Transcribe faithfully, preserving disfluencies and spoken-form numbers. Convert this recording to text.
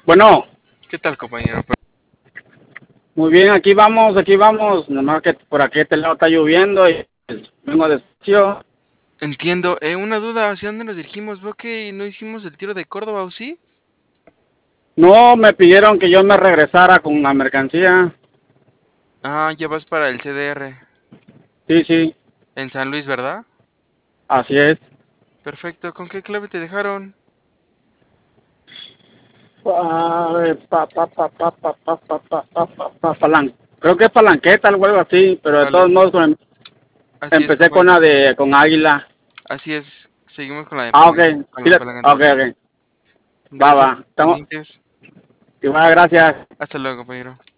Bueno, ¿Qué tal, compañero? muy bien, aquí vamos, aquí vamos. Nomás que por aquí este lado está lloviendo y pues, vengo despacio. Entiendo. Eh, una duda, ¿hacia dónde nos dirigimos? Veo que no hicimos el tiro de Córdoba, ¿o sí? No, me pidieron que yo me regresara con la mercancía. Ah, ya vas para el C D R. Sí, sí, En San Luis, ¿verdad? así es. Perfecto. ¿Con qué clave te dejaron? A ver, pa, pa, pa, pa, pa, pa, pa, pa, pa, pa, pa, palan- Creo que es palanqueta, algo así, pero de todos Vale. modos con- Así es, empecé con compañero. la de con Águila. Así es. Seguimos con la de Ah, ok, palanca, con sí, la le- palanca ok, anterior. ok. Va, Gracias, va. Estamos, pendientes. igual, gracias. Hasta luego, compañero.